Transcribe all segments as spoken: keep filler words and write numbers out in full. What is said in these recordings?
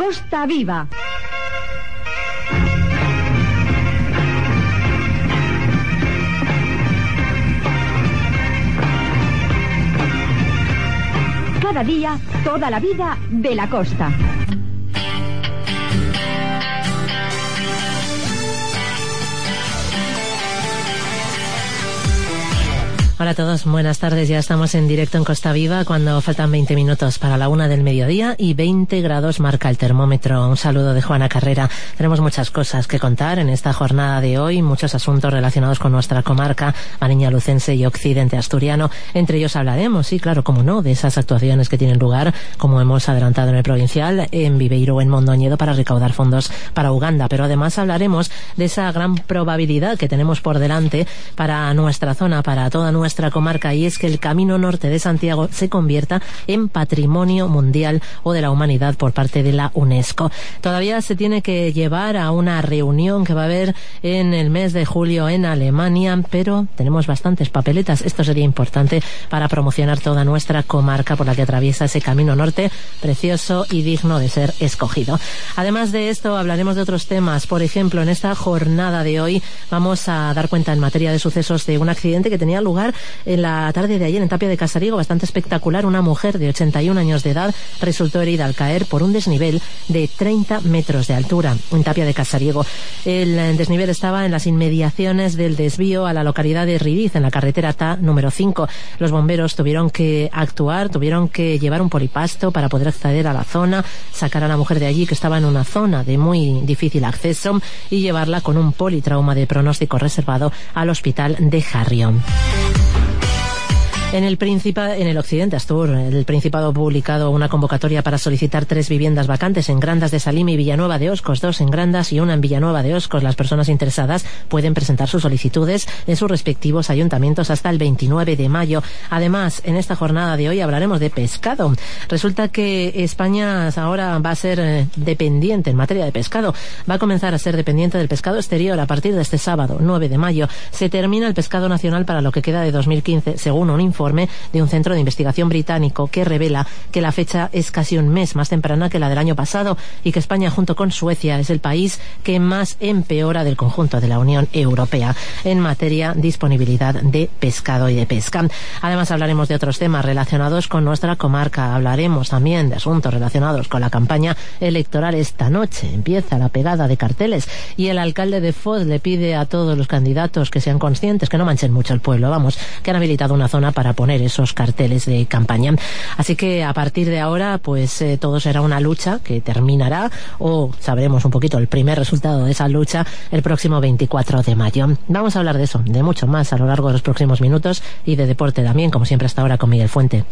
Costa Viva. Cada día, toda la vida de la costa. Hola a todos, buenas tardes. Ya estamos en directo en Costa Viva cuando faltan veinte minutos para la una del mediodía y veinte grados marca el termómetro. Un saludo de Juana Carrera. Tenemos muchas cosas que contar en esta jornada de hoy, muchos asuntos relacionados con nuestra comarca, Mariña Lucense y Occidente Asturiano. Entre ellos hablaremos, sí, claro, como no, de esas actuaciones que tienen lugar, como hemos adelantado en el provincial, en Viveiro o en Mondoñedo para recaudar fondos para Uganda. Pero además hablaremos de esa gran probabilidad que tenemos por delante para nuestra zona, para toda nuestra nuestra comarca, y es que el Camino Norte de Santiago se convierta en Patrimonio Mundial o de la Humanidad por parte de la UNESCO. Todavía se tiene que llevar a una reunión que va a haber en el mes de julio en Alemania, pero tenemos bastantes papeletas. Esto sería importante para promocionar toda nuestra comarca por la que atraviesa ese Camino Norte, precioso y digno de ser escogido. Además de esto, hablaremos de otros temas. Por ejemplo, en esta jornada de hoy vamos a dar cuenta en materia de sucesos de un accidente que tenía lugar en la tarde de ayer en Tapia de Casariego, bastante espectacular. Una mujer de ochenta y un años de edad resultó herida al caer por un desnivel de treinta metros de altura en Tapia de Casariego. El desnivel estaba en las inmediaciones del desvío a la localidad de Ridiz, en la carretera T A número cinco. Los bomberos tuvieron que actuar, tuvieron que llevar un polipasto para poder acceder a la zona, sacar a la mujer de allí, que estaba en una zona de muy difícil acceso, y llevarla con un politrauma de pronóstico reservado al hospital de Jarrión. En el Principado, en el Occidente Astur, el Principado ha publicado una convocatoria para solicitar tres viviendas vacantes en Grandas de Salim y Villanueva de Oscos, dos en Grandas y una en Villanueva de Oscos. Las personas interesadas pueden presentar sus solicitudes en sus respectivos ayuntamientos hasta el veintinueve de mayo. Además, en esta jornada de hoy hablaremos de pescado. Resulta que España ahora va a ser eh, dependiente en materia de pescado. Va a comenzar a ser dependiente del pescado exterior a partir de este sábado, nueve de mayo. Se termina el pescado nacional para lo que queda de dos mil quince, según un informe de un centro de investigación británico que revela que la fecha es casi un mes más temprana que la del año pasado y que España, junto con Suecia, es el país que más empeora del conjunto de la Unión Europea en materia de disponibilidad de pescado y de pesca. Además hablaremos de otros temas relacionados con nuestra comarca. Hablaremos también de asuntos relacionados con la campaña electoral. Esta noche empieza la pegada de carteles y el alcalde de Foz le pide a todos los candidatos que sean conscientes, que no manchen mucho el pueblo, vamos, que han habilitado una zona para poner esos carteles de campaña. Así que a partir de ahora, pues eh, todo será una lucha que terminará, o sabremos un poquito el primer resultado de esa lucha el próximo veinticuatro de mayo. Vamos a hablar de eso, de mucho más a lo largo de los próximos minutos, y de deporte también, como siempre hasta ahora, con Miguel Fuente.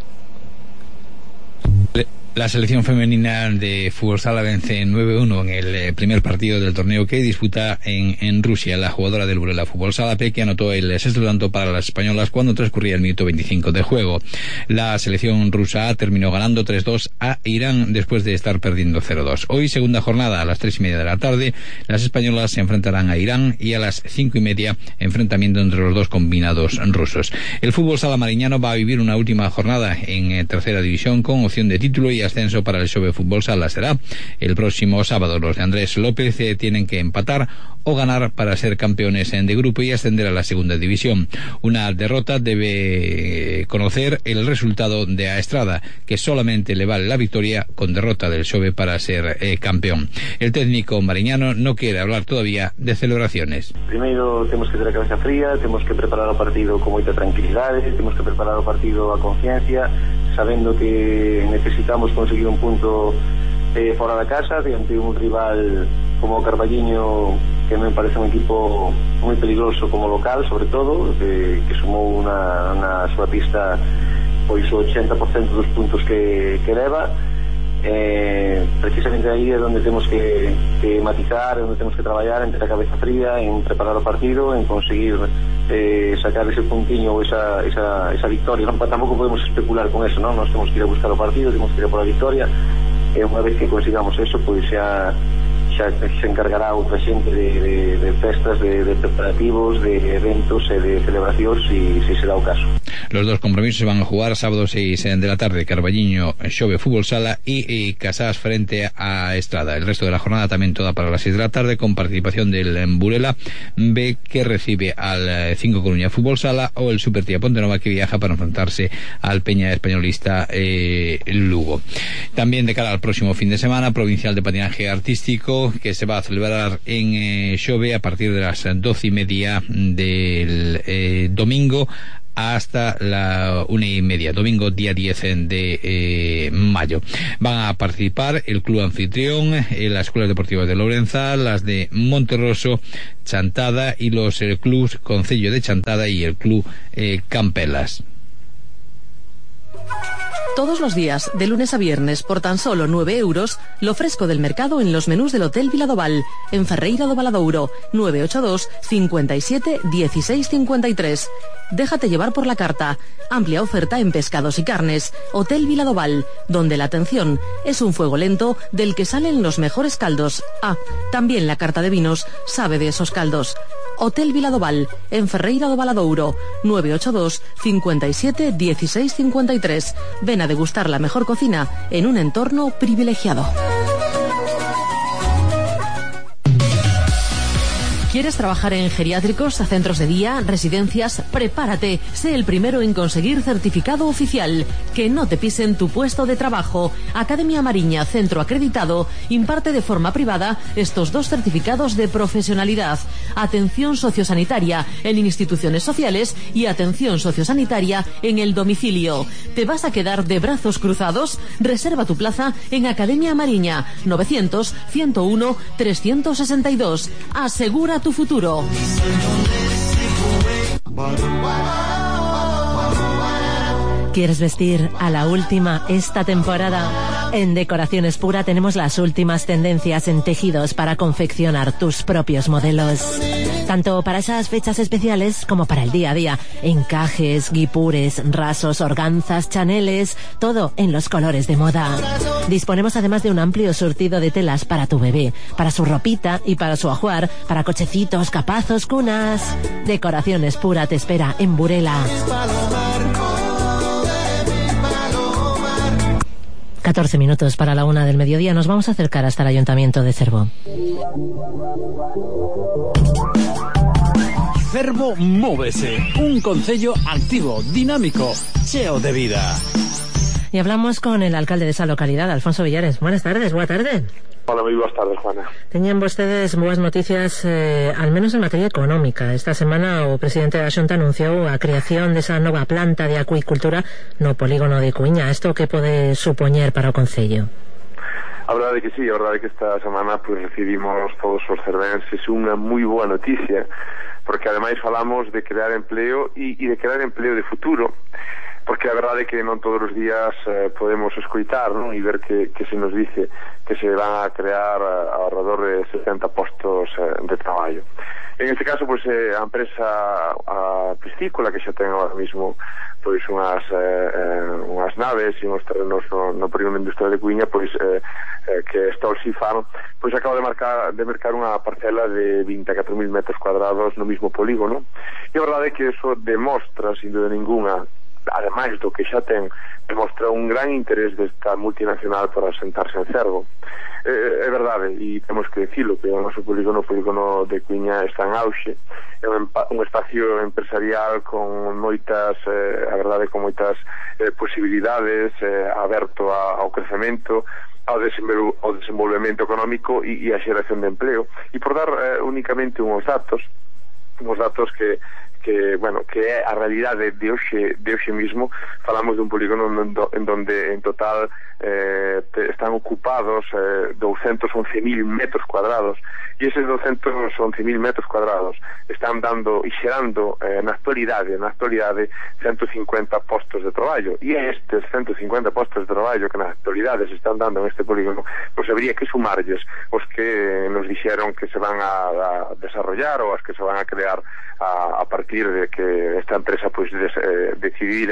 La selección femenina de fútbol sala vence nueve uno en el eh, primer partido del torneo que disputa en, en Rusia. La jugadora del Burela Fútbol Sala Peque anotó el sexto tanto para las españolas cuando transcurría el minuto veinticinco de juego. La selección rusa terminó ganando tres dos a Irán después de estar perdiendo cero dos. Hoy, segunda jornada, a las tres y media de la tarde, las españolas se enfrentarán a Irán, y a las cinco y media enfrentamiento entre los dos combinados rusos. El fútbol sala mariñano va a vivir una última jornada en eh, tercera división con opción de título y ascenso para el Xove Fútbol Sala. Será el próximo sábado. Los de Andrés López eh, tienen que empatar o ganar para ser campeones en de grupo y ascender a la segunda división. Una derrota debe conocer el resultado de A Estrada, que solamente le vale la victoria con derrota del Xove para ser eh, campeón. El técnico mariñano no quiere hablar todavía de celebraciones. Primeiro temos que ter a cabeza fría, temos que preparar o partido con moita tranquilidade, temos que preparar o partido a conciencia, sabendo que necesitamos conseguir un punto eh, fora da casa diante un rival como o Carballiño, que me parece un equipo moi peligroso como local, sobre todo, que, que sumou na, na súa pista pois o ochenta por cento dos puntos que, que leva. Eh, precisamente aí é onde temos que, que matizar, onde temos que traballar, en ter a cabeza fría, en preparar o partido, en conseguir eh, sacar ese puntiño ou esa, esa, esa victoria. Non, tampouco podemos especular con eso, non? Nos temos que ir a buscar o partido, temos que ir a por a victoria, e unha vez que consigamos eso, pois xa xa se encargará outra xente de, de, de festas, de, de preparativos, de eventos e de celebracións, se, se será o caso. Los dos compromisos se van a jugar sábado seis de la tarde, Carballiño Xove Fútbol Sala y, y Casás frente a Estrada. El resto de la jornada también toda para las seis de la tarde, con participación del Burela B, que recibe al cinco Coruña Fútbol Sala, o el Supertía Pontenova, que viaja para enfrentarse al Peña Españolista eh, Lugo. También de cara al próximo fin de semana, provincial de patinaje artístico, que se va a celebrar en eh, Xove a partir de las doce y media del eh, domingo hasta la una y media, domingo día diez de eh, mayo. Van a participar el club anfitrión, eh, las escuelas deportivas de Lorenzal, las de Monterroso, Chantada, y los eh, clubs Concello de Chantada y el club eh, Campelas. Todos los días, de lunes a viernes, por tan solo nueve euros, lo fresco del mercado en los menús del Hotel Viladoval, en Ferreira do Valadouro, nueve ocho dos, cincuenta y siete, dieciséis cincuenta y tres. Déjate llevar por la carta. Amplia oferta en pescados y carnes. Hotel Viladoval, donde la atención es un fuego lento del que salen los mejores caldos. Ah, también la carta de vinos sabe de esos caldos. Hotel Viladoval, en Ferreira do Valadouro, nueve ocho dos, cincuenta y siete, dieciséis cincuenta y tres. Ven a degustar la mejor cocina en un entorno privilegiado. ¿Quieres trabajar en geriátricos, centros de día, residencias? Prepárate, sé el primero en conseguir certificado oficial. Que no te pisen tu puesto de trabajo. Academia Mariña, centro acreditado, imparte de forma privada estos dos certificados de profesionalidad: atención sociosanitaria en instituciones sociales y atención sociosanitaria en el domicilio. ¿Te vas a quedar de brazos cruzados? Reserva tu plaza en Academia Mariña, novecientos, ciento uno, trescientos sesenta y dos. Asegura tu futuro. ¿Quieres vestir a la última esta temporada? En Decoraciones Pura tenemos las últimas tendencias en tejidos para confeccionar tus propios modelos. Tanto para esas fechas especiales como para el día a día. Encajes, guipures, rasos, organzas, chaneles, todo en los colores de moda. Disponemos además de un amplio surtido de telas para tu bebé, para su ropita y para su ajuar, para cochecitos, capazos, cunas. Decoraciones Pura te espera en Burela. catorce minutos para la una del mediodía. Nos vamos a acercar hasta el Ayuntamiento de Cervo. Cervo móvese, un concello activo, dinámico, cheo de vida. Y hablamos con el alcalde de esa localidad, Alfonso Villares. Buenas tardes, buena tarde. Hola, moi boas tardes, Juana. Teñen vostedes boas noticias, eh, al menos en materia económica. Esta semana o presidente da Xunta anunciou a creación desa nova planta de acuicultura no polígono de Cuiña. Isto que pode supoñer para o concello? A verdade é que sí, a verdade é que esta semana pues, recibimos todos os cervenses unha moi boa noticia, porque ademais falamos de crear empleo e, e de crear empleo de futuro, porque a verdade é que non todos os días eh, podemos escoitar, non? E ver que, que se nos dice que se van a crear eh, alrededor de setenta postos eh, de traballo. En este caso, pues, eh, a empresa a Piscícola, que xa ten ahora mismo pois unhas, eh, eh, unhas naves e uns terrenos no, no polígono industrial de Cuiña, pois eh, eh, que está o Sifan, pois acaba de marcar de mercar unha parcela de vinte e catro mil metros cuadrados no mismo polígono. E a verdade é que eso demostra, sin duda ninguna, ademais do que xa ten, demostra un gran interés desta multinacional por asentarse en Cervo. É, é verdade, e temos que dicilo, que o noso polígono, o polígono de Cuiña, está en auxe, é un, un espacio empresarial con moitas, eh, a verdade, con moitas eh, posibilidades, eh, aberto a, ao crecemento, ao, desenvol ao desenvolvemento económico e, e a xeración de empleo. E por dar eh, únicamente uns datos, uns datos que que, bueno, que é a realidade de hoxe, de hoxe mismo, falamos dun polígono en donde en total eh, están ocupados eh, doscientos once mil metros cuadrados, e eses doscientos once mil metros cuadrados están dando e xerando eh, na actualidade, na actualidade ciento cincuenta postos de traballo, e estes ciento cincuenta postos de traballo que na actualidade se están dando en este polígono, pois habría que sumarlles os que nos dixeron que se van a, a desarrollar ou as que se van a crear a, a partir de que esta empresa pois des, eh, decidira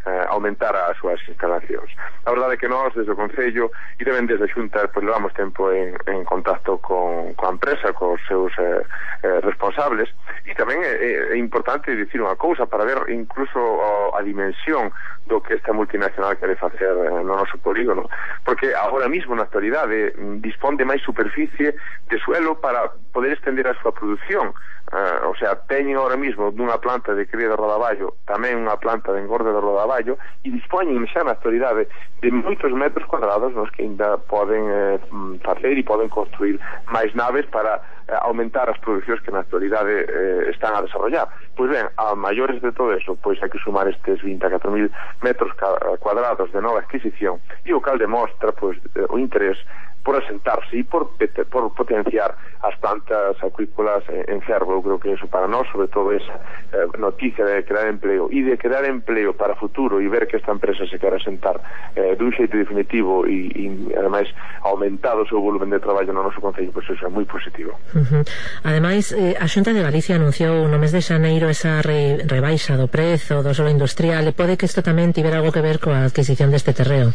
eh, aumentar as súas instalacións. A verdade é que nós, desde o Concello e tamén desde a Xunta, pois levamos tempo en, en contacto con, con a empresa, cos seus eh, eh, responsables, e tamén é, é importante dicir unha cousa para ver incluso o, a dimensión do que esta multinacional quere facer no noso polígono, porque agora mismo na actualidade dispón de máis superficie de suelo para poder estender a súa produción. Uh, o sea, teñen ahora mismo dunha planta de cría de rodaballo, tamén unha planta de engorde de rodaballo, e dispoñen xa na actualidade de moitos metros cuadrados nos que ainda poden eh, facer e poden construir máis naves para eh, aumentar as producións que na actualidade eh, están a desarrollar. Pois ben, a maiores de todo eso, pois hai que sumar estes vinte a catro mil metros cuadrados de nova adquisición, e o cal demostra pois, o interés por asentarse e por, por potenciar as plantas acuícolas en Cervo. Eu creo que eso para nós, sobre todo esa eh, noticia de crear empleo e de crear empleo para futuro e ver que esta empresa se quere asentar eh, dun xeito definitivo e, e ademais aumentado o seu volumen de traballo no noso Concello, pois eso é moi positivo. Uh-huh. Ademais, eh, a Xunta de Galicia anunciou no mes de xaneiro esa re, rebaixa do prezo do solo industrial, e pode que isto tamén tivera algo que ver coa adquisición deste terreo?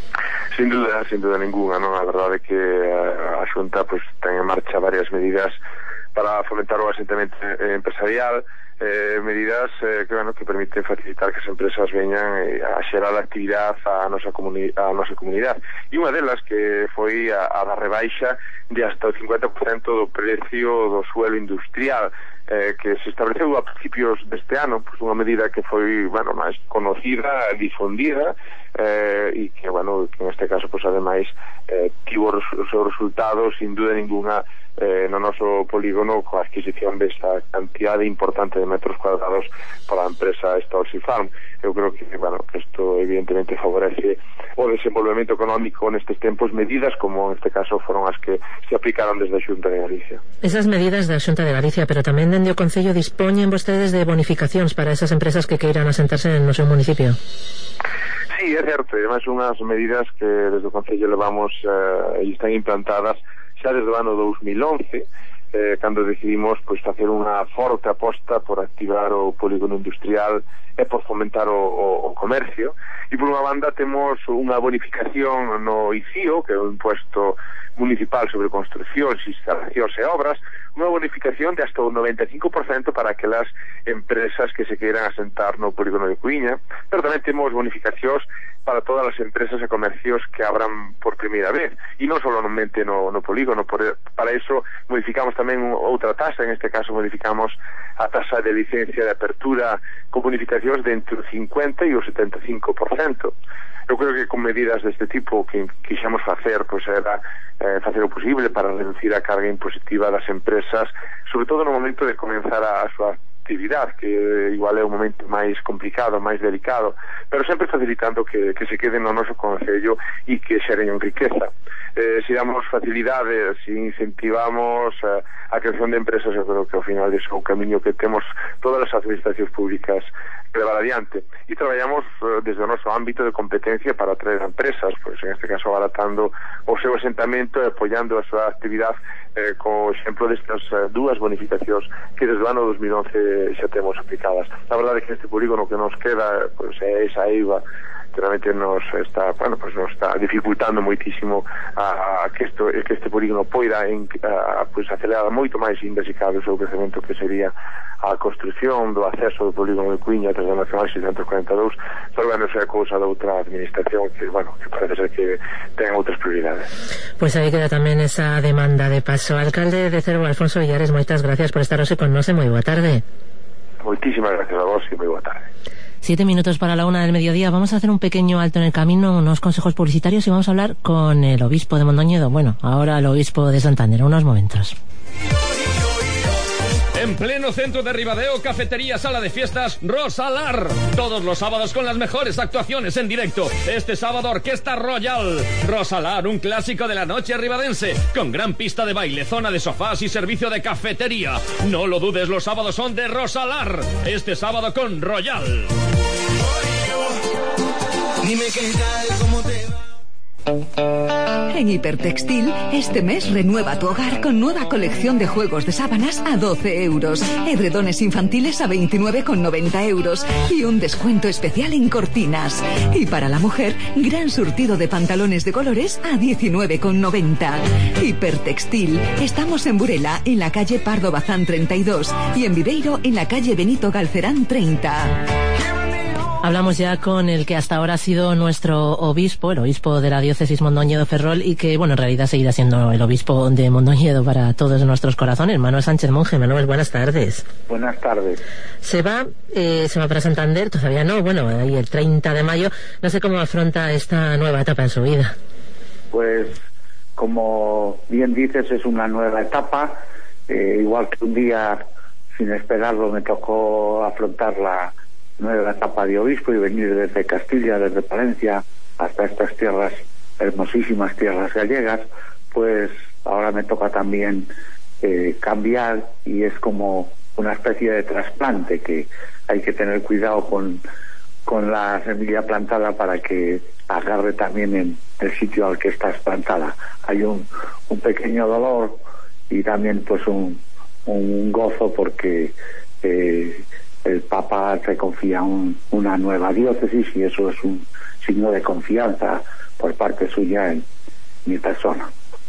Sin duda, sin duda ninguna, non? A verdade é que a Xunta pues, ten en marcha varias medidas para fomentar o asentamento empresarial, eh, medidas eh, que, bueno, que permiten facilitar que as empresas veñan eh, a xerar actividade a nosa, comuni a nosa comunidade. E unha delas que foi a, a da rebaixa de hasta o cincuenta por cento do precio do suelo industrial, eh, que se estableceu a principios deste ano, pues, unha medida que foi, bueno, máis conocida, difundida, eh, e que, bueno, que neste caso, pues, ademais, eh, tivo os seus resultados, sin duda ninguna, eh, no noso polígono, coa adquisición desta cantidade importante de metros cuadrados para a empresa Stolzi Farm. Eu creo que, bueno, que isto evidentemente favorece o desenvolvemento económico nestes tempos, medidas como neste caso foron as que se aplicaron desde a Xunta de Galicia. Esas medidas da Xunta de Galicia, pero tamén dende o Concello dispoñen vostedes de bonificacións para esas empresas que queiran asentarse no seu municipio? Sí, é certo, e ademais unhas medidas que desde o Concello levamos eh, e están implantadas xa desde o ano dous mil once, eh, cando decidimos pois, facer unha forte aposta por activar o polígono industrial e por fomentar o, o, o comercio. E por unha banda temos unha bonificación no I C I O, que é o impuesto municipal sobre construcións, instalacións e obras, unha bonificación de hasta o noventa e cinco por cento para aquelas empresas que se queiran asentar no polígono de Cuíña, pero tamén temos bonificacións para todas as empresas e comercios que abran por primeira vez, e non solamente no, no polígono. Por, para eso modificamos tamén outra tasa, en este caso modificamos a tasa de licencia de apertura con bonificacións de entre o cincuenta e o setenta e cinco por cento. Eu creo que con medidas deste tipo que quixamos facer, pois era eh, facer o posible para reducir a carga impositiva das empresas, sobre todo no momento de comenzar a, a súa actividade, que igual é un momento máis complicado, máis delicado, pero sempre facilitando que, que se queden no noso Concello e que xeren riqueza. Eh, si damos facilidades, si incentivamos eh, a creación de empresas, eu creo que ao final é o camiño que temos todas as administracións públicas que levar adiante. E traballamos eh, desde o noso ámbito de competencia para atraer a empresas, pois en este caso abaratando o seu asentamento e apoiando a súa actividade eh, co exemplo destas eh, dúas bonificacións que desde o ano dos mil once xa temos aplicadas. A verdade é que este polígono que nos queda pois, é esa eiva que realmente nos está, bueno, pues nos está dificultando moitísimo a, a que, esto, que este polígono poida en, a, pues, acelerar moito máis ainda se cabe o seu crecemento, que sería a construción do acceso do polígono de Cuíña tras a Nacional seiscentos cuarenta e dous, pero bueno, esa é a cousa da outra administración que, bueno, que parece ser que ten outras prioridades. Pois pues aí queda tamén esa demanda de paso. Alcalde de Cervo, Alfonso Villares, moitas gracias por estar hoxe con nós e moi boa tarde. Moitísimas gracias a vos e moi boa tarde. Siete minutos para la una del mediodía. Vamos a hacer un pequeño alto en el camino, unos consejos publicitarios y vamos a hablar con el obispo de Mondoñedo. Bueno, ahora el obispo de Santander. Unos momentos. En pleno centro de Ribadeo, cafetería, sala de fiestas, Rosalar. Todos los sábados con las mejores actuaciones en directo. Este sábado, Orquesta Royal. Rosalar, un clásico de la noche ribadense, con gran pista de baile, zona de sofás y servicio de cafetería. No lo dudes, los sábados son de Rosalar. Este sábado con Royal. Dime qué tal, cómo te va. En Hipertextil, este mes renueva tu hogar con nueva colección de juegos de sábanas a doce euros, edredones infantiles a veintinueve con noventa euros y un descuento especial en cortinas. Y para la mujer, gran surtido de pantalones de colores a diecinueve con noventa. Hipertextil, estamos en Burela, en la calle Pardo Bazán treinta y dos, y en Viveiro, en la calle Benito Galcerán treinta. Hablamos ya con el que hasta ahora ha sido nuestro obispo, el obispo de la diócesis Mondoñedo-Ferrol, y que, bueno, en realidad seguirá siendo el obispo de Mondoñedo para todos nuestros corazones, Manuel Sánchez Monje. Manuel, buenas tardes. Buenas tardes. Se va, eh, se va para Santander, todavía no, bueno, ahí el treinta de mayo, no sé cómo afronta esta nueva etapa en su vida. Pues, como bien dices, es una nueva etapa, eh, igual que un día, sin esperarlo, me tocó afrontar la nueva etapa de obispo y venir desde Castilla, desde Palencia hasta estas tierras, hermosísimas tierras gallegas, pues ahora me toca también eh, cambiar, y es como una especie de trasplante, que hay que tener cuidado con, con la semilla plantada para que agarre también en el sitio al que estás plantada. Hay un, un pequeño dolor y también pues un, un gozo porque eh, el Papa se confía un, una nueva diócesis, y eso es un signo de confianza por parte suya en mi persona.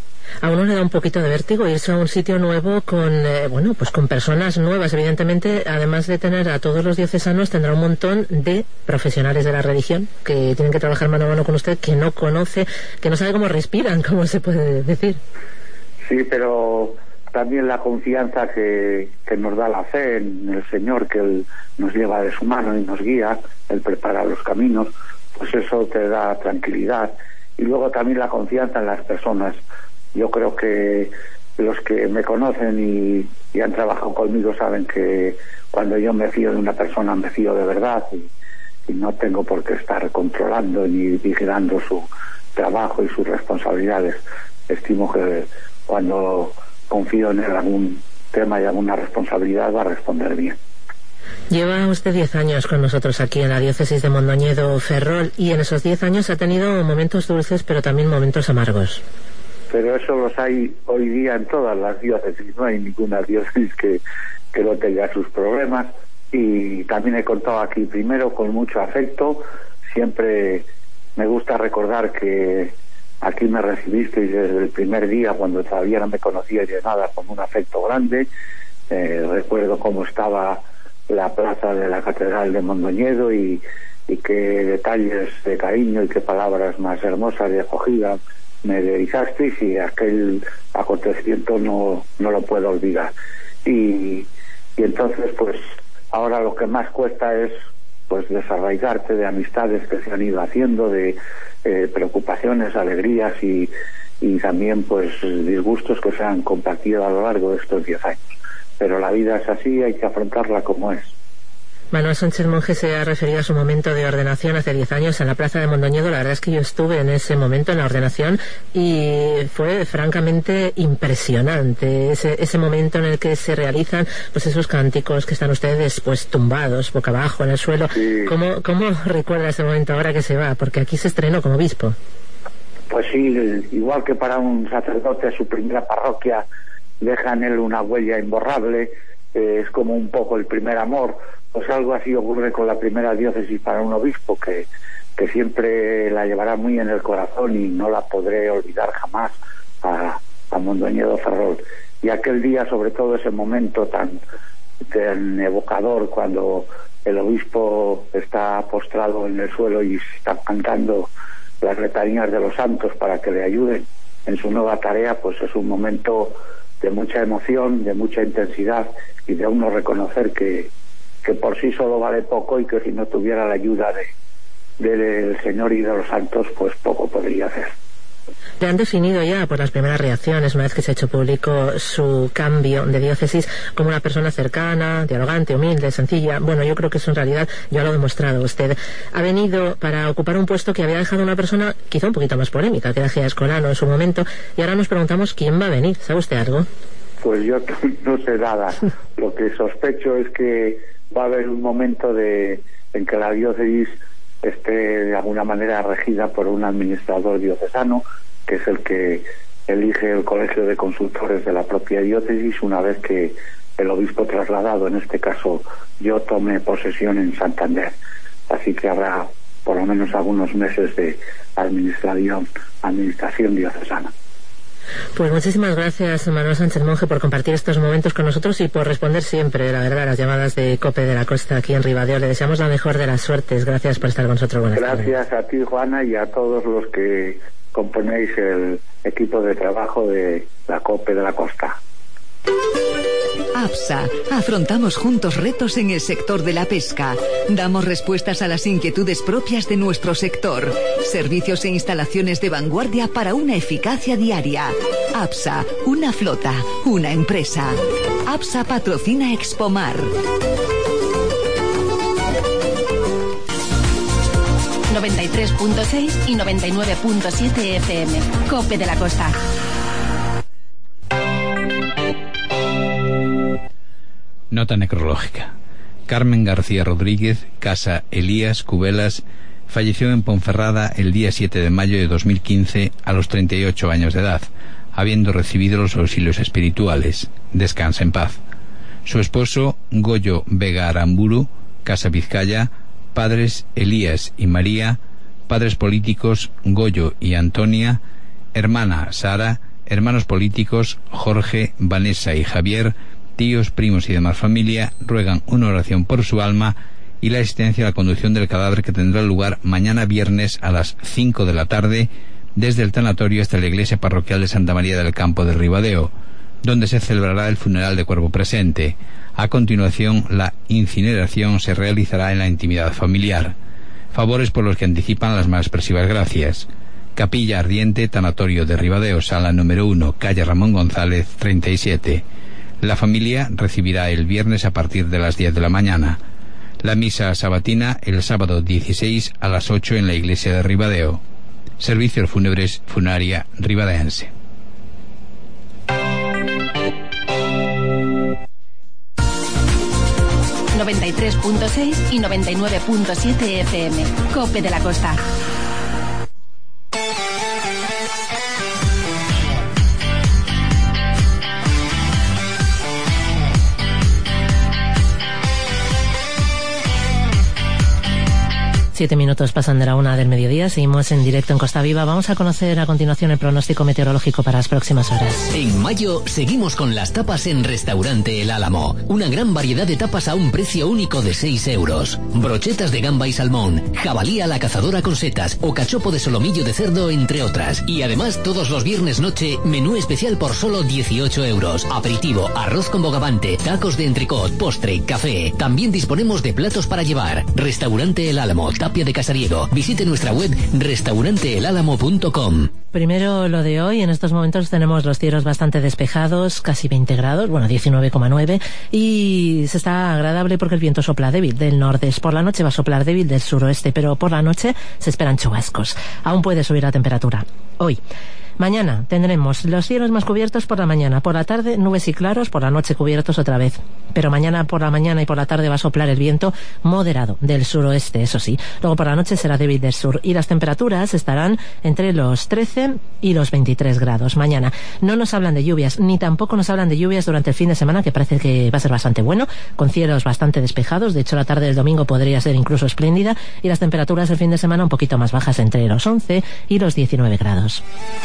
A uno le da un poquito de vértigo irse a un sitio nuevo con, eh, bueno, pues con personas nuevas. Evidentemente, además de tener a todos los diocesanos, tendrá un montón de profesionales de la religión que tienen que trabajar mano a mano con usted, que no conoce, que no sabe cómo respiran, como se puede decir. Sí, pero también la confianza que, que nos da la fe en el Señor, que Él nos lleva de su mano y nos guía, Él prepara los caminos, pues eso te da tranquilidad. Y luego también la confianza en las personas. Yo creo que los que me conocen y, y han trabajado conmigo saben que cuando yo me fío de una persona, me fío de verdad, y, y no tengo por qué estar controlando ni vigilando su trabajo y sus responsabilidades. Estimo que cuando confío en él algún tema y alguna responsabilidad, va a responder bien. Lleva usted diez años con nosotros aquí en la diócesis de Mondoñedo-Ferrol, y en esos diez años ha tenido momentos dulces pero también momentos amargos. Pero eso los hay hoy día en todas las diócesis, no hay ninguna diócesis que, que no tenga sus problemas. Y también he contado aquí, primero, con mucho afecto. Siempre me gusta recordar que aquí me recibisteis desde el primer día, cuando todavía no me conocíais de nada, con un afecto grande. Eh, recuerdo cómo estaba la plaza de la Catedral de Mondoñedo, y, y qué detalles de cariño y qué palabras más hermosas de acogida me dedicasteis, y aquel acontecimiento no, no lo puedo olvidar. Y, y entonces, pues, ahora lo que más cuesta es pues desarraigarte de amistades que se han ido haciendo, de eh, preocupaciones, alegrías y, y también pues disgustos que se han compartido a lo largo de estos diez años. Pero la vida es así, hay que afrontarla como es. Manuel Sánchez Monje se ha referido a su momento de ordenación hace diez años en la plaza de Mondoñedo. La verdad es que yo estuve en ese momento en la ordenación y fue francamente impresionante ese, ese momento en el que se realizan pues esos cánticos, que están ustedes pues tumbados boca abajo en el suelo. Sí. ¿Cómo, cómo recuerda ese momento ahora que se va? Porque aquí se estrenó como obispo. Pues sí, igual que para un sacerdote su primera parroquia deja en él una huella imborrable, eh, es como un poco el primer amor. Pues algo así ocurre con la primera diócesis para un obispo, que, que siempre la llevará muy en el corazón y no la podré olvidar jamás a, a Mondoñedo-Ferrol. Y aquel día, sobre todo ese momento tan, tan evocador, cuando el obispo está postrado en el suelo y está cantando las letanías de los santos para que le ayuden en su nueva tarea, pues es un momento de mucha emoción, de mucha intensidad, y de uno reconocer que que por sí solo vale poco, y que si no tuviera la ayuda de, de, del Señor y de los santos, pues poco podría hacer. Le han definido ya por las primeras reacciones, una vez que se ha hecho público su cambio de diócesis, como una persona cercana, dialogante, humilde, sencilla. Bueno, yo creo que eso en realidad ya lo ha demostrado usted. Ha venido para ocupar un puesto que había dejado una persona quizá un poquito más polémica, que era Gea Escolano en su momento, y ahora nos preguntamos quién va a venir. ¿Sabe usted algo? Pues yo no sé nada. Lo que sospecho es que va a haber un momento de en que la diócesis esté de alguna manera regida por un administrador diocesano, que es el que elige el colegio de consultores de la propia diócesis una vez que el obispo trasladado, en este caso yo, tome posesión en Santander. Así que habrá por lo menos algunos meses de administración, administración diocesana. Pues muchísimas gracias, Manuel Sánchez Monje, por compartir estos momentos con nosotros y por responder siempre, la verdad, a las llamadas de COPE de la Costa aquí en Ribadeo. Le deseamos la mejor de las suertes. Gracias por estar con nosotros. Buenas tardes. Gracias a ti, Juana, y a todos los que componéis el equipo de trabajo de la COPE de la Costa. APSA. Afrontamos juntos retos en el sector de la pesca. Damos respuestas a las inquietudes propias de nuestro sector. Servicios e instalaciones de vanguardia para una eficacia diaria. APSA. Una flota. Una empresa. APSA patrocina Expomar. noventa y tres punto seis y noventa y nueve punto siete F M. COPE de la Costa. Nota necrológica. Carmen García Rodríguez, casa Elías Cubelas, falleció en Ponferrada el día siete de mayo de dos mil quince a los treinta y ocho años de edad, habiendo recibido los auxilios espirituales. Descansa en paz. Su esposo, Goyo Vega Aramburu, casa Vizcaya, padres Elías y María, padres políticos Goyo y Antonia, hermana Sara, hermanos políticos Jorge, Vanessa y Javier, tíos, primos y demás familia, ruegan una oración por su alma y la asistencia a la conducción del cadáver, que tendrá lugar mañana viernes a las cinco de la tarde desde el tanatorio hasta la iglesia parroquial de Santa María del Campo de Ribadeo, donde se celebrará el funeral de cuerpo presente. A continuación, la incineración se realizará en la intimidad familiar. Favores por los que anticipan las más expresivas gracias. Capilla Ardiente, tanatorio de Ribadeo, sala número uno, calle Ramón González, treinta y siete. La familia recibirá el viernes a partir de las diez de la mañana. La misa sabatina el sábado dieciséis a las ocho en la iglesia de Ribadeo. Servicios fúnebres Funeraria Ribadense. noventa y tres punto seis y noventa y nueve punto siete F M. COPE de la Costa. Siete minutos pasan de la una del mediodía, seguimos en directo en Costa Viva. Vamos a conocer a continuación el pronóstico meteorológico para las próximas horas. En mayo seguimos con las tapas en Restaurante El Álamo. Una gran variedad de tapas a un precio único de seis euros. Brochetas de gamba y salmón, jabalí a la cazadora con setas o cachopo de solomillo de cerdo, entre otras. Y además todos los viernes noche, menú especial por solo dieciocho euros. Aperitivo, arroz con bogavante, tacos de entrecot, postre, café. También disponemos de platos para llevar. Restaurante El Álamo, Tapia de Casariego. Visite nuestra web restaurante el álamo punto com. Primero lo de hoy. En estos momentos tenemos los cielos bastante despejados, casi veinte grados, bueno, diecinueve coma nueve, y se está agradable porque el viento sopla débil del nordeste. Por la noche va a soplar débil del suroeste, pero por la noche se esperan chubascos. Aún puede subir la temperatura. Hoy. Mañana tendremos los cielos más cubiertos por la mañana, por la tarde nubes y claros, por la noche cubiertos otra vez. Pero mañana por la mañana y por la tarde va a soplar el viento moderado del suroeste, eso sí. Luego por la noche será débil del sur y las temperaturas estarán entre los trece y los veintitrés grados. Mañana no nos hablan de lluvias, ni tampoco nos hablan de lluvias durante el fin de semana, que parece que va a ser bastante bueno, con cielos bastante despejados. De hecho, la tarde del domingo podría ser incluso espléndida, y las temperaturas del fin de semana un poquito más bajas, entre los once y los diecinueve grados.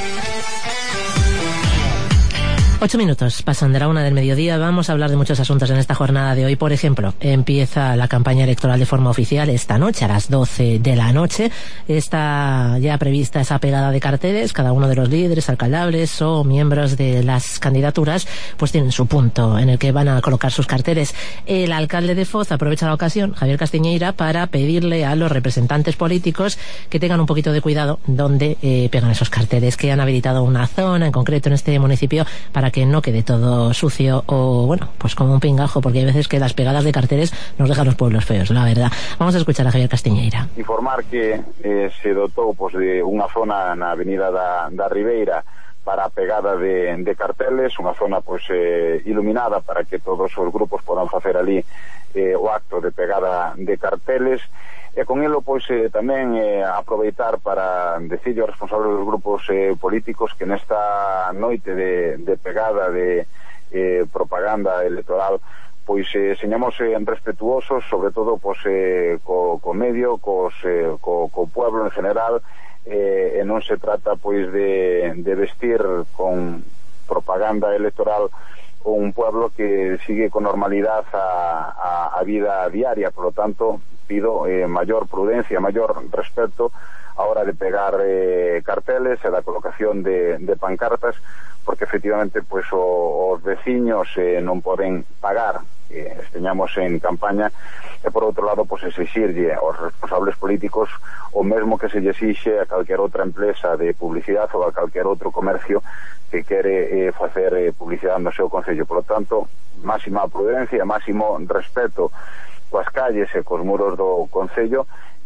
Ocho minutos pasan de la una del mediodía. Vamos a hablar de muchos asuntos en esta jornada de hoy. Por ejemplo, empieza la campaña electoral de forma oficial esta noche a las doce de la noche. Está ya prevista esa pegada de carteles. Cada uno de los líderes, alcaldables o miembros de las candidaturas pues tienen su punto en el que van a colocar sus carteles. El alcalde de Foz aprovecha la ocasión, Javier Castiñeira, para pedirle a los representantes políticos que tengan un poquito de cuidado donde eh, pegan esos carteles, que han habilitado una zona en concreto en este municipio para que no quede todo sucio o, bueno, pues como un pingajo, porque hay veces que las pegadas de carteles nos dejan los pueblos feos, la verdad. Vamos a escuchar a Javier Castiñeira. Informar que eh, se dotou pues, de unha zona na avenida da, da Ribeira para a pegada de, de carteles, unha zona pois eh, iluminada para que todos os grupos podan facer ali eh, o acto de pegada de carteles, e con elo pois eh, tamén eh, aproveitar para decirle aos responsables dos grupos eh, políticos que nesta noite de, de pegada de eh, propaganda electoral pois eh, señamos eh, respetuosos, sobre todo pois, eh, co, co medio, cos, eh, co, co pueblo en general, eh, e non se trata pois de, de vestir con propaganda electoral un pueblo que sigue con normalidad a, a, a vida diaria. Por lo tanto pido eh, mayor prudencia, mayor respeto a hora de pegar eh, carteles e da colocación de, de pancartas, porque efectivamente pois o, os veciños eh, non poden pagar que esteñamos en campaña, e por outro lado pois exixirlle aos responsables políticos o mesmo que se lle exixe a calquer outra empresa de publicidade ou a calquer outro comercio que quere eh, facer eh, publicidade no seu concello. Por lo tanto, máxima prudencia, máximo respeto coas calles e cos muros do concello,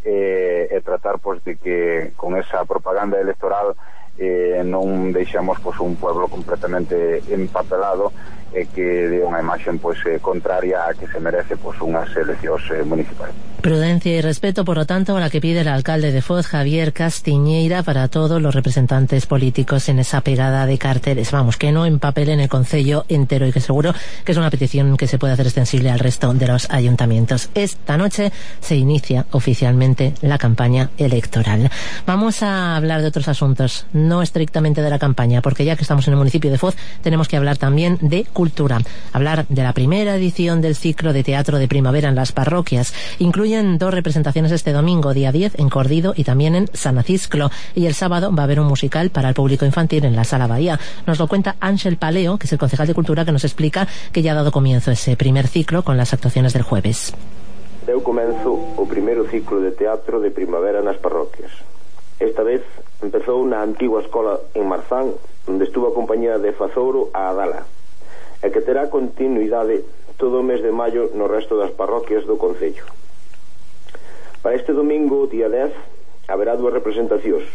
eh, e tratar pois de que con esa propaganda electoral eh, non deixamos pois un pueblo completamente empapelado e que de unha imaxe pois eh, contraria a que se merece pois unhas eleccións eh, municipais. Prudencia y respeto, por lo tanto, a la que pide el alcalde de Foz, Javier Castiñeira, para todos los representantes políticos en esa pegada de carteles. Vamos, que no empapelen el concello entero, y que seguro que es una petición que se puede hacer extensible al resto de los ayuntamientos. Esta noche se inicia oficialmente la campaña electoral. Vamos a hablar de otros asuntos, no estrictamente de la campaña, porque ya que estamos en el municipio de Foz, tenemos que hablar también de cultura. Hablar de la primera edición del ciclo de teatro de primavera en las parroquias. Incluye dos representaciones este domingo, día diez, en Cordido y también en San Acisclo, y el sábado va a haber un musical para el público infantil en la Sala Bahía. Nos lo cuenta Ángel Paleo, que es el concejal de Cultura, que nos explica que ya ha dado comienzo ese primer ciclo con las actuaciones del jueves. Deu comenzo o primeiro ciclo de teatro de primavera nas parroquias. Esta vez empezou na antigua escola en Marzán, onde estuvo a compañía de Fazouro a Adala, e que terá continuidade todo o mes de maio no resto das parroquias do concello. Para este domingo, día dez, haberá dúas representacións.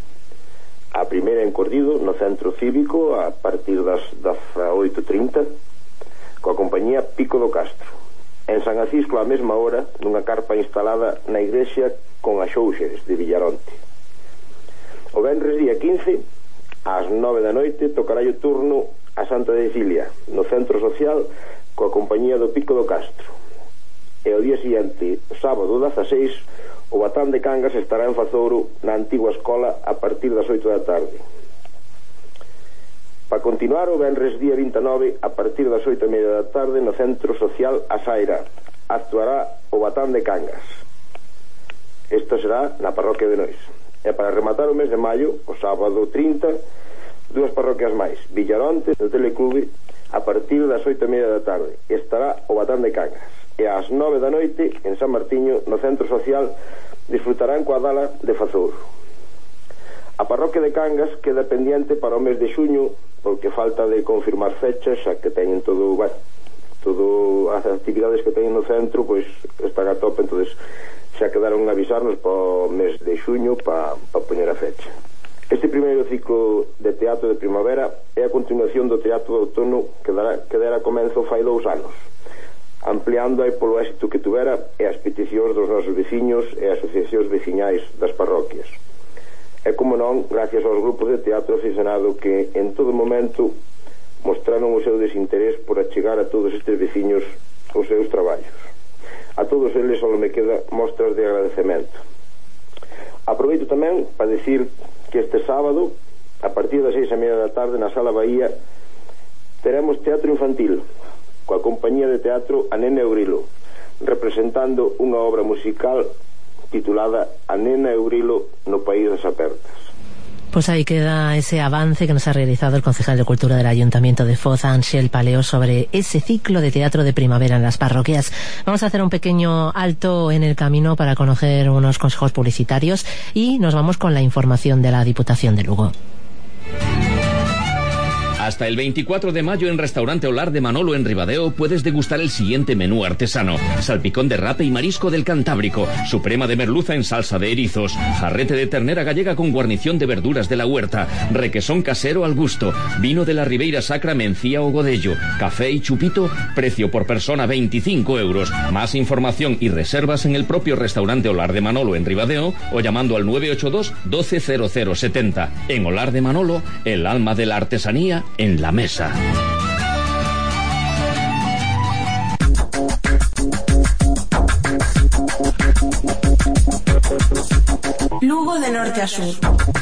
A primeira en Cordido, no centro cívico, a partir das dezaoito e trinta, coa compañía Pico do Castro. En San Acisclo, á mesma hora, nunha carpa instalada na igrexa con a Xouxeres de Villaronte. O venres día quince, ás nove da noite, tocará o turno a Santa Cecilia, no centro social, coa compañía do Pico do Castro. E o día seguinte, sábado dezaseis, o Batán de Cangas estará en Fazouro, na antigua escola, a partir das oito da tarde. Para continuar, o venres día vinte e nove, a partir das oito e media da tarde, no centro social A Saira, actuará o Batán de Cangas. Isto será na parroquia de Nois. E para rematar o mes de maio, o sábado trinta, dúas parroquias máis, Villaronte, do Teleclube, a partir das oito e media da tarde, estará o Batán de Cangas. E ás nove da noite, en San Martiño, no centro social, disfrutarán coa Dala de Fazouro. A parroquia de Cangas queda pendiente para o mes de xuño, porque falta de confirmar fechas, xa que teñen todo, bueno, todo as actividades que teñen no centro, pois están a tope, entonces xa quedaron a avisarnos para o mes de xuño para pa poñer a fecha. Este primeiro ciclo de teatro de primavera é a continuación do teatro de outono que dará, que dera comenzo fai dous anos, ampliando aí polo éxito que tuvera e as peticións dos nosos veciños e asociacións veciñais das parroquias. E como non, gracias aos grupos de teatro aficionado que en todo momento mostraron o seu desinterés por achegar a todos estes veciños os seus traballos. A todos eles só me queda mostras de agradecemento. Aproveito tamén para decir que este sábado, a partir das seis e media da tarde, na Sala Bahía, teremos teatro infantil coa compañía de teatro A Nena e o Grilo, representando unha obra musical titulada A Nena e o Grilo no País das Apertas. Pues ahí queda ese avance que nos ha realizado el concejal de Cultura del Ayuntamiento de Foz, Ángel Paleo, sobre ese ciclo de teatro de primavera en las parroquias. Vamos a hacer un pequeño alto en el camino para conocer unos consejos publicitarios y nos vamos con la información de la Diputación de Lugo. Hasta el veinticuatro de mayo en Restaurante Olar de Manolo en Ribadeo puedes degustar el siguiente menú artesano: salpicón de rape y marisco del Cantábrico, suprema de merluza en salsa de erizos, jarrete de ternera gallega con guarnición de verduras de la huerta, requesón casero al gusto, vino de la Ribeira Sacra, mencía o godello, café y chupito, precio por persona veinticinco euros. Más información y reservas en el propio Restaurante Olar de Manolo en Ribadeo o llamando al nueve ocho dos, doce cero cero setenta. En Olar de Manolo, el alma de la artesanía en la mesa. Lugo de norte a sur.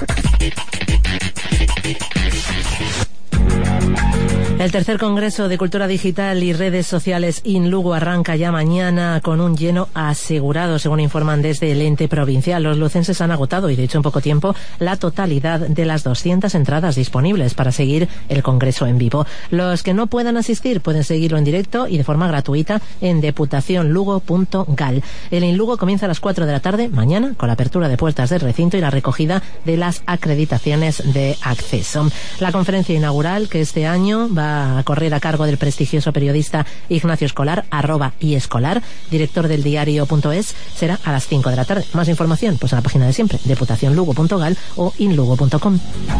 El tercer Congreso de Cultura Digital y Redes Sociales in Lugo arranca ya mañana con un lleno asegurado, según informan desde el ente provincial. Los lucenses han agotado, y de hecho en poco tiempo, la totalidad de las doscientas entradas disponibles para seguir el Congreso en vivo. Los que no puedan asistir pueden seguirlo en directo y de forma gratuita en deputación lugo punto gal. El in Lugo comienza a las cuatro de la tarde mañana con la apertura de puertas del recinto y la recogida de las acreditaciones de acceso. La conferencia inaugural, que este año va a correr a cargo del prestigioso periodista Ignacio Escolar, arroba y escolar, director del diario punto es, será a las cinco de la tarde. Más información, pues en la página de siempre, deputación lugo punto gal o inlugo punto com.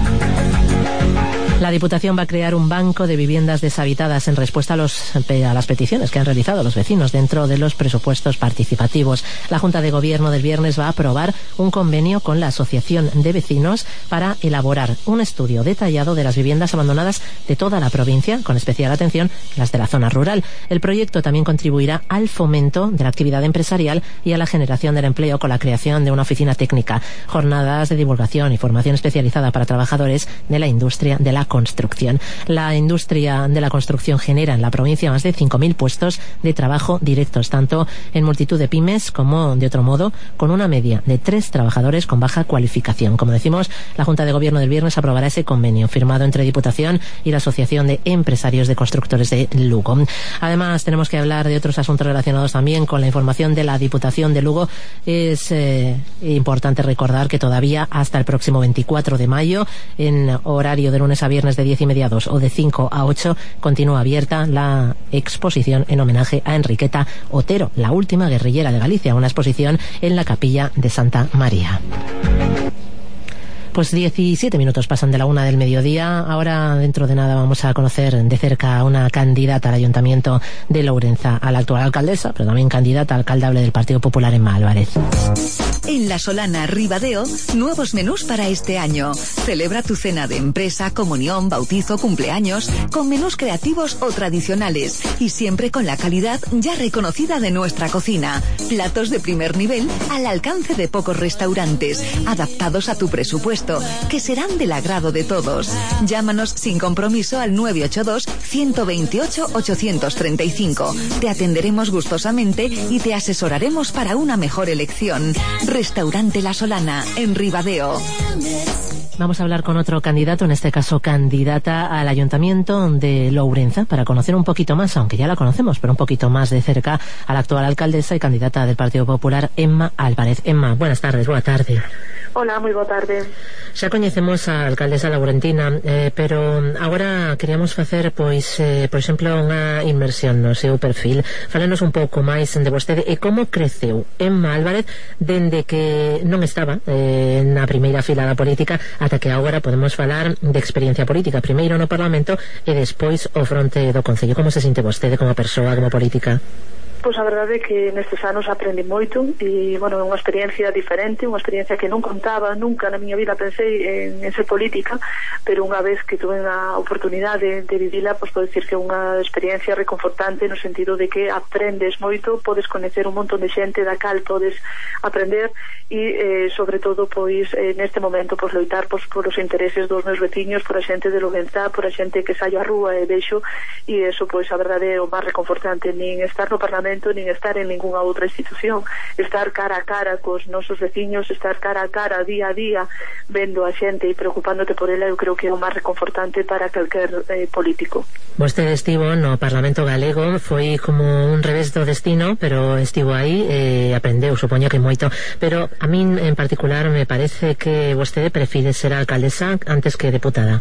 La Diputación va a crear un banco de viviendas deshabitadas en respuesta a, los, a las peticiones que han realizado los vecinos dentro de los presupuestos participativos. La Junta de Gobierno del viernes va a aprobar un convenio con la Asociación de Vecinos para elaborar un estudio detallado de las viviendas abandonadas de toda la provincia, con especial atención las de la zona rural. El proyecto también contribuirá al fomento de la actividad empresarial y a la generación del empleo con la creación de una oficina técnica, jornadas de divulgación y formación especializada para trabajadores de la industria de la construcción. La industria de la construcción genera en la provincia más de cinco mil puestos de trabajo directos, tanto en multitud de pymes como, de otro modo, con una media de tres trabajadores con baja cualificación. Como decimos, la Junta de Gobierno del viernes aprobará ese convenio firmado entre Diputación y la Asociación de Empresarios de Constructores de Lugo. Además, tenemos que hablar de otros asuntos relacionados también con la información de la Diputación de Lugo. Es eh, importante recordar que todavía hasta el próximo veinticuatro de mayo, en horario de lunes a viernes de diez y media a dos o de cinco a ocho, continúa abierta la exposición en homenaje a Enriqueta Otero, la última guerrillera de Galicia, una exposición en la capilla de Santa María. Pues diecisiete minutos pasan de la una del mediodía. Ahora, dentro de nada, vamos a conocer de cerca a una candidata al Ayuntamiento de Lourenza, a la actual alcaldesa, pero también candidata alcaldable del Partido Popular, Emma Álvarez. En La Solana, Ribadeo, nuevos menús para este año. Celebra tu cena de empresa, comunión, bautizo, cumpleaños, con menús creativos o tradicionales y siempre con la calidad ya reconocida de nuestra cocina. Platos de primer nivel al alcance de pocos restaurantes, adaptados a tu presupuesto, que serán del agrado de todos. Llámanos sin compromiso al nueve ocho dos, uno dos ocho, ocho tres cinco. Te atenderemos gustosamente y te asesoraremos para una mejor elección. Restaurante La Solana, en Ribadeo. Vamos a hablar con otro candidato, en este caso candidata al Ayuntamiento de Lourenza, para conocer un poquito más, aunque ya la conocemos, pero un poquito más de cerca, a la actual alcaldesa y candidata del Partido Popular, Emma Álvarez. Emma, buenas tardes, buena tarde. Hola, moi boa tarde. Xa coñecemos a alcaldesa laurentina, eh, pero agora queríamos facer, pois, eh, por exemplo, unha inmersión no seu perfil. Fálenos un pouco máis de vostede e como creceu Emma Álvarez dende que non estaba eh, na primeira fila da política ata que agora podemos falar de experiencia política, primeiro no Parlamento e despois ao fronte do Concello. Como se sinte vostede como persoa, como política? Pois a verdade é que nestes anos aprendi moito e, bueno, é unha experiencia diferente, unha experiencia que non contaba nunca na miña vida, pensei en, en ser política, pero unha vez que tuve a oportunidade de, de vivila, pois podo dicir que é unha experiencia reconfortante no sentido de que aprendes moito, podes coñecer un montón de xente da cal podes aprender e, eh, sobre todo, pois, eh, neste momento, pois, loitar pois, por os intereses dos meus veciños, por a xente de Lourenza, por a xente que saio á rúa e vexo, e eso, pois, a verdade é o máis reconfortante, nin estar no Parlamento nin estar en ninguna outra institución, estar cara a cara cos nosos veciños, estar cara a cara, día a día, vendo a xente e preocupándote por ela, eu creo que é o máis reconfortante para calquer eh, político. Vostede estivo no Parlamento Galego, foi como un revés do destino, pero estivo aí e eh, aprendeu, supoño que moito, pero a min en particular me parece que vostede prefire ser alcaldesa antes que deputada.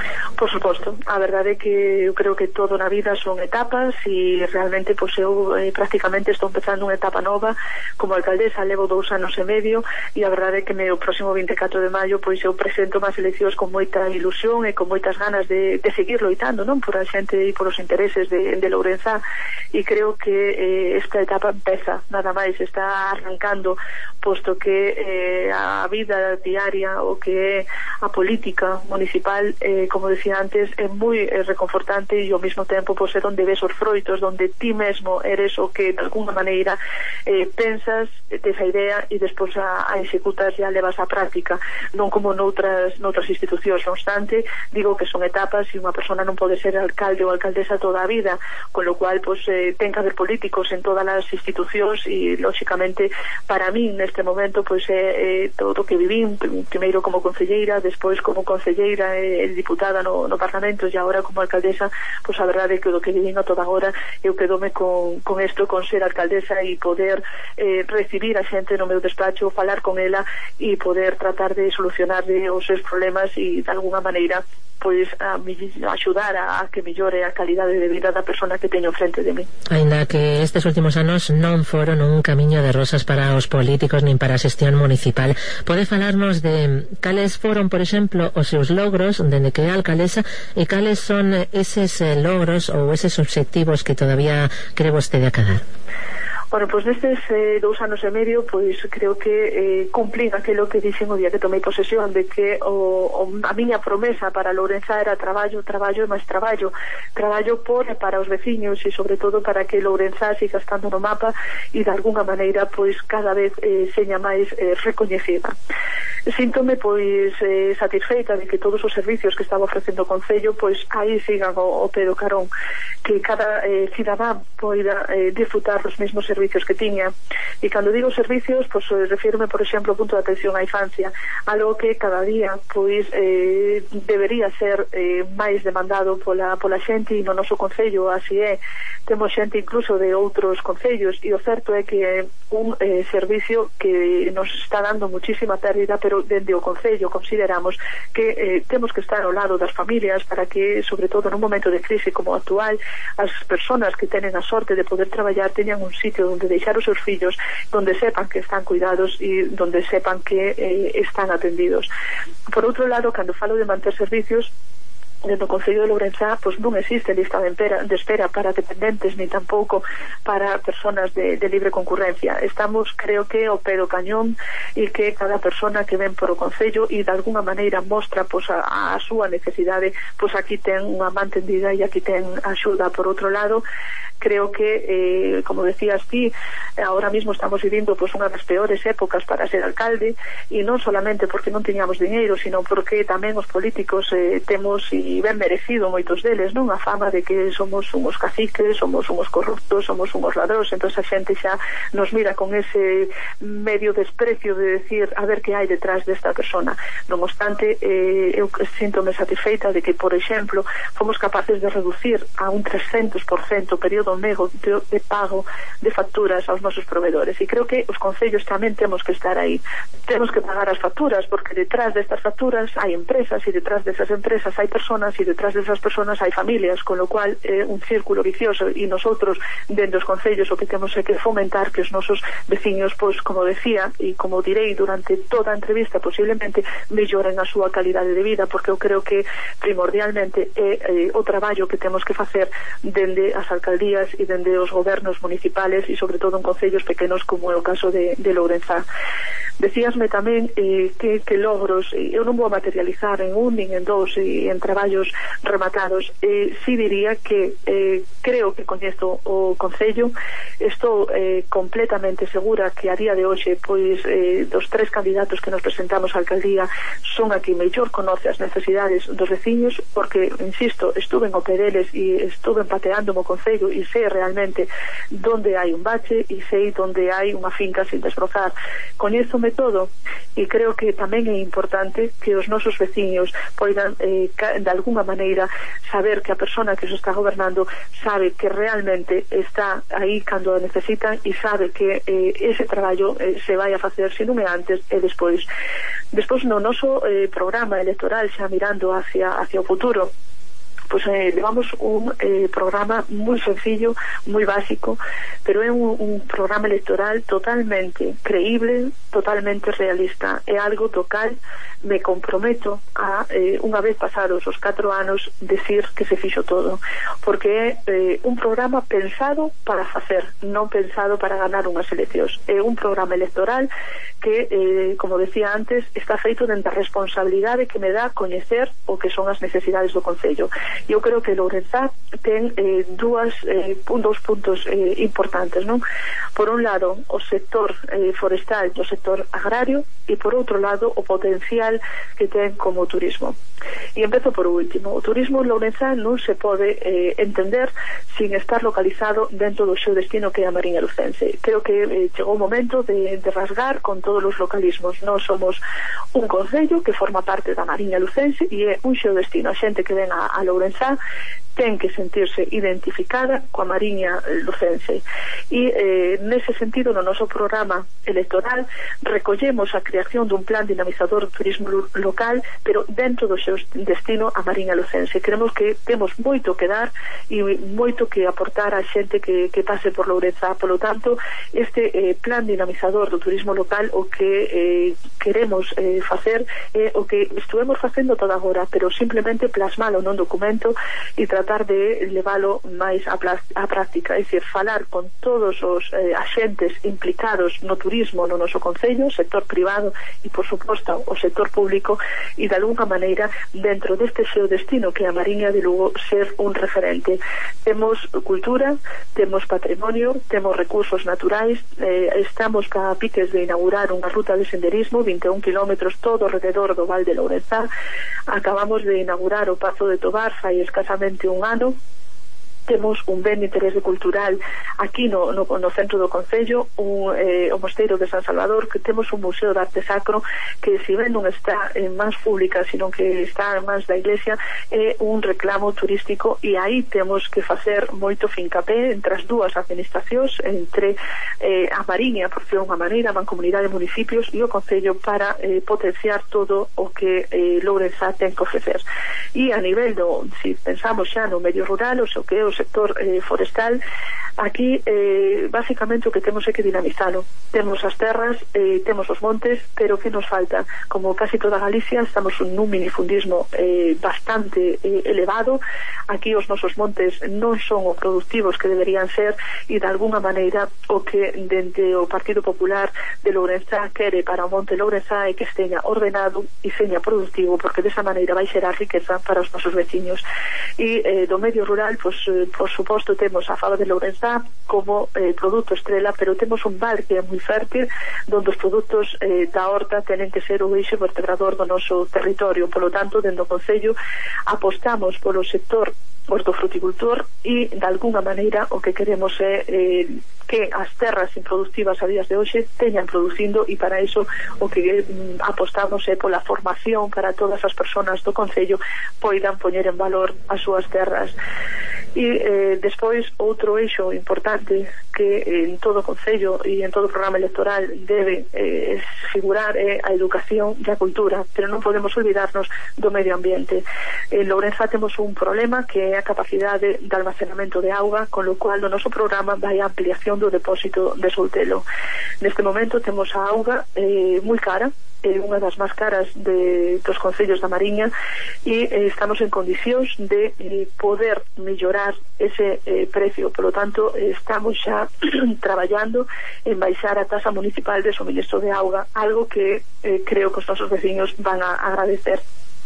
Por suposto, a verdade é que eu creo que todo na vida son etapas e realmente pois eu eh, prácticamente estou empezando unha etapa nova como alcaldesa, levo dous anos e medio e a verdade é que o próximo vinte e catro de maio pois eu presento máis eleccións con moita ilusión e con moitas ganas de, de seguir loitando, non, por a xente e por os intereses de, de Lourenzá, e creo que eh, esta etapa empeza, nada máis, está arrancando, posto que eh, a vida diaria o que é a política municipal, eh, como decía antes, é moi eh, reconfortante e ao mesmo tempo pois, é onde ves os froitos, onde ti mesmo eres o que de alguna maneira eh, pensas desa idea e despois a, a executas e a levas á práctica, non como noutras, noutras institucións. Non obstante, digo que son etapas e unha persona non pode ser alcalde ou alcaldesa toda a vida, con lo cual pois, eh, ten que haber políticos en todas as institucións e, lóxicamente, para min neste momento pois é eh, todo o que vivín, primeiro como concelleira, despois como concelleira e eh, diputada no, no Parlamento e agora como alcaldesa, pois a verdade é que o que vivín a toda hora eu quedome con, con isto, con ser alcaldesa e poder eh, recibir a xente no meu despacho, falar con ela e poder tratar de solucionar os seus problemas e de alguna maneira pois a, a axudar a, a que mellore a calidade de vida da persona que teño frente de mí. Ainda que estes últimos anos non foron un camiño de rosas para os políticos nin para a xestión municipal, pode falarnos de cales foron, por exemplo, os seus logros dende que é alcaldesa e cales son eses logros ou eses obxectivos que todavía cree vostede acadar? Bueno, pois nestes eh, dous anos e medio pois creo que eh, cumplín aquilo que dixen o día que tomei posesión de que o, o, a miña promesa para Lourenzá era traballo, traballo e máis traballo traballo por e para os veciños e sobre todo para que Lourenzá siga estando no mapa e de alguna maneira pois cada vez eh, seña máis eh, recoñecida. Síntome pois eh, satisfeita de que todos os servicios que estaba ofrecendo o Concello pois aí sigan o, o pé do carón, que cada eh, cidadán poida eh, disfrutar os mesmos servicios que tiña. E cando digo servicios, pois refírome, por exemplo, ao punto de atención á infancia, algo que cada día pois eh, debería ser eh, máis demandado pola, pola xente e no noso Concello, así é. Temos xente incluso de outros concellos e o certo é que é un eh, servicio que nos está dando muchísima pérdida, pero dende o Concello consideramos que eh, temos que estar ao lado das familias para que, sobre todo nun momento de crise como o actual, as persoas que tenen a sorte de poder traballar teñan un sitio onde deixar os seus fillos, onde sepan que están cuidados e onde sepan que eh, están atendidos. Por outro lado, cando falo de manter servicios, dentro do Concello de Lourenzá pois non existe lista de espera, de espera para dependentes ni tampouco para personas de, de libre concurrencia. Estamos, creo que, ao pé do cañón e que cada persona que ven por o Concello e de alguna maneira mostra pois, a, a súa necesidade, pois aquí ten unha man tendida e aquí ten axuda. Por outro lado, creo que, eh, como decías ti, ahora mismo estamos vivindo pois, unha das peores épocas para ser alcalde, e non solamente porque non teñamos diñeiro, sino porque tamén os políticos eh, temos e ben merecido moitos deles, non? A fama de que somos unhos caciques, somos unhos corruptos, somos unhos ladróns, entón a xente xa nos mira con ese medio desprecio de decir a ver que hai detrás desta persona. Non obstante, eh, eu síntome satisfeita de que, por exemplo, fomos capaces de reducir a un trescentos por cento o período medio de, de pago de facturas aos nosos proveedores, e creo que os concellos tamén temos que estar aí, temos que pagar as facturas, porque detrás destas facturas hai empresas e detrás desas empresas hai personas e detrás desas personas hai familias, con lo cual é un círculo vicioso, e nosotros dentro dos concellos o que temos é que fomentar que os nosos veciños, pois como decía e como direi durante toda a entrevista, posiblemente melloren a súa calidade de vida, porque eu creo que primordialmente é eh, o traballo que temos que facer dende as alcaldías e dende os gobernos municipales e sobre todo en concellos pequenos como é o caso de, de Lourenzá. Decíasme tamén eh, que, que logros, eh, eu non vou materializar en un nin en dous e en traballos rematados, eh, si diría que eh, creo que coñezo o Concello, estou eh, completamente segura que a día de hoxe pois eh, dos tres candidatos que nos presentamos á alcaldía son a que mellor conoce as necesidades dos veciños, porque, insisto, estuve en o pé deles e estuve pateando o Concello e sei realmente donde hai un bache e sei donde hai unha finca sin desbrozar. Coñezo todo e creo que tamén é importante que os nosos veciños poidan eh, de alguna maneira saber que a persona que se está gobernando sabe que realmente está aí cando a necesitan e sabe que eh, ese traballo eh, se vai a facer se non é antes e despois. Despois, no noso eh, programa electoral, xa mirando hacia, hacia o futuro, pues eh, levamos un eh, programa moi sencillo, moi básico, pero é un, un programa electoral totalmente creíble, totalmente realista. É algo do cal me comprometo a, eh, unha vez pasados os catro anos, decir que se fixo todo, porque é eh, un programa pensado para facer, non pensado para ganar unhas eleccións. É un programa electoral que, eh, como decía antes, está feito dentro da responsabilidade que me dá coñecer o que son as necesidades do Concello. Eu creo que Lourenzá ten eh, dúas, eh, dos puntos eh, importantes, non? Por un lado, o sector eh, forestal do sector agrario, e por outro lado, o potencial que ten como turismo. E empezo por último. O turismo en Lourenzá non se pode eh, entender sin estar localizado dentro do seu destino, que é a Mariña Lucense. Creo que eh, chegou o momento de, de rasgar con todos os localismos. Nós somos un concello que forma parte da Mariña Lucense e é un xeo destino. A xente que ven a, a Lourenzá ten que sentirse identificada coa Mariña Lucense. E eh, nese sentido, no noso programa electoral recollemos a creación dun plan dinamizador do turismo local, pero dentro do seu destino a Mariña Lucense. Creemos que temos moito que dar e moito que aportar a xente que, que pase por Lourenzá. Polo tanto, este eh, plan dinamizador do turismo local, o que eh, queremos eh, facer é o que estuvemos facendo toda agora, pero simplemente plasmalo nun documento e tratar de leválo máis a, a práctica, é dicir, falar con todos os eh, axentes implicados no turismo no noso concello, o sector privado e, por suposto, o sector público, e de alguna maneira dentro deste seu destino que é a Mariña de Lugo ser un referente. Temos cultura, temos patrimonio, temos recursos naturais, eh, estamos a piques de inaugurar unha ruta de senderismo, vinte e un kilómetros todo alrededor do Val de Lourenzá. Acabamos de inaugurar o Pazo de Tobar fai escasamente un ano. Temos un ben de interese cultural aquí no, no, no centro do Concello, un, eh, o Mosteiro de San Salvador, que temos un museo de arte sacro que, si ben non está en mans públicas, sino que está en mans da Iglesia, é un reclamo turístico, e aí temos que facer moito fincapé entre as dúas administracións, entre eh, a Mariña, por ser unha maneira, a Mancomunidade de Municipios e o Concello, para eh, potenciar todo o que eh, Lourenzá ten que ofrecer. E a nivel do, si pensamos xa no medio rural, o seu que é o sector eh, forestal, aquí eh, basicamente o que temos é que dinamizalo. Temos as terras, eh, temos os montes, pero que nos falta? Como casi toda Galicia, estamos nun minifundismo eh, bastante eh, elevado. Aquí os nosos montes non son o productivos que deberían ser, e de alguna maneira o que dende o Partido Popular de Lourenzá quere para o Monte Lourenzá é que esteña ordenado e seña productivo, porque desa maneira vai xerar riqueza para os nosos veciños. E eh, do medio rural, pues, eh, por suposto, temos a Fava de Lourenzá como eh, produto estrela, pero temos un val que é moi fértil, donde os produtos eh, da horta tenen que ser o eixo vertebrador do noso territorio. Polo tanto, dentro do Concello apostamos polo sector hortofruticultor e, de alguna maneira, o que queremos é eh, que as terras improductivas a días de hoxe teñan producindo, e para iso o que mm, apostamos é pola formación para todas as persoas do Concello poidan poñer en valor as súas terras. E eh, despois, outro eixo importante que en todo o Concello e en todo o programa electoral debe eh, figurar é a educación e a cultura, pero non podemos olvidarnos do medio ambiente. En Lourenzá temos un problema que é a capacidade de almacenamento de auga, con lo cual no noso programa vai a ampliación do depósito de Soutelo. Neste momento temos a auga eh, moi cara, é unha das máis caras de, dos concellos da Mariña, e eh, estamos en condicións de eh, poder mellorar ese eh, precio. Por lo tanto, eh, estamos xa traballando en baixar a tasa municipal de suministro de auga, algo que eh, creo que os nosos veciños van a agradecer.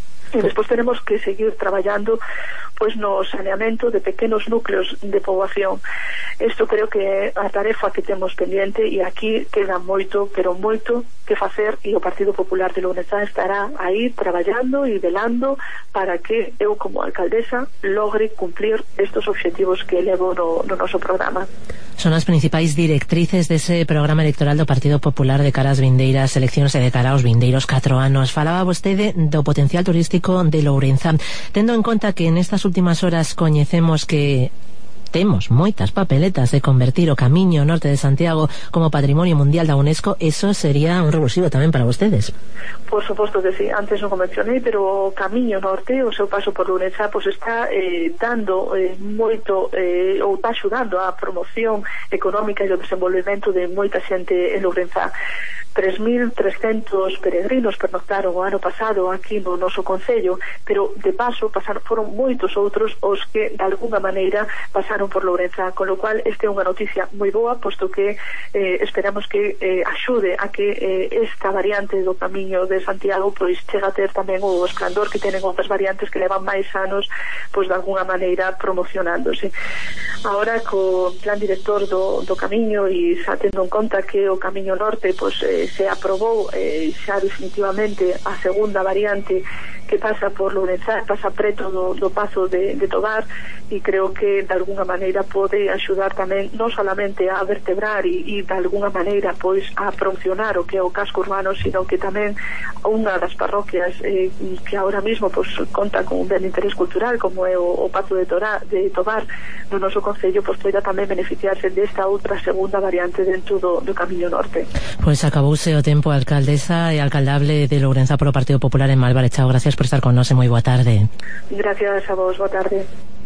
E despois tenemos que seguir traballando pois no saneamento de pequenos núcleos de poboación. Isto creo que é a tarefa que temos pendiente, e aquí queda moito, pero moito que facer, e o Partido Popular de Lourenzá estará aí traballando e velando para que eu, como alcaldesa, logre cumplir estos obxectivos que elevo no, no noso programa. Son as principais directrices dese programa electoral do Partido Popular de cara ás vindeiras eleccións e de cara aos vindeiros catro anos. Falaba vostede do potencial turístico de Lourenzá, tendo en conta que nestas últimas horas coñecemos que temos moitas papeletas de convertir o Camiño Norte de Santiago como Patrimonio Mundial da UNESCO, eso sería un revulsivo tamén para vostedes. Por suposto que sí, antes non o mencionei, pero o Camiño Norte, o seu paso por Lourenza, pues está eh, dando eh, moito, eh, ou está axudando a promoción económica e o desenvolvemento de moita xente en Lourenza. tres mil trescentos peregrinos pernoctaron o ano pasado aquí no noso concello, pero de paso pasaron, foron moitos outros os que de alguna maneira pasaron por Lourenza, con lo cual este é unha noticia moi boa, posto que eh, esperamos que eh, axude a que eh, esta variante do Camiño de Santiago pois chega a ter tamén o esplendor que tenen outras variantes que levan máis anos pois de alguna maneira promocionándose. Ahora co plan director do, do Camiño e xa tendo en conta que o Camiño Norte pois eh, se aprobou eh, xa definitivamente a segunda variante que pasa por Lourenza, pasa preto do, do paso de, de Tobar, e creo que de alguna maneira pode axudar tamén non solamente a vertebrar e, e de alguna maneira pois a promocionar o que é o casco urbano, sino que tamén unha das parroquias eh, que ahora mismo pois conta con un ben de interés cultural como é o, o paso de, Torá, de Tobar no noso concello, pois poida tamén beneficiarse desta outra segunda variante dentro do, do Camiño Norte. Pois acabouse o tempo, alcaldesa e alcaldable de Lourenza polo Partido Popular en Malvarechao. Gracias por estar con nós e moi boa tarde. Gracias a vos, boa tarde.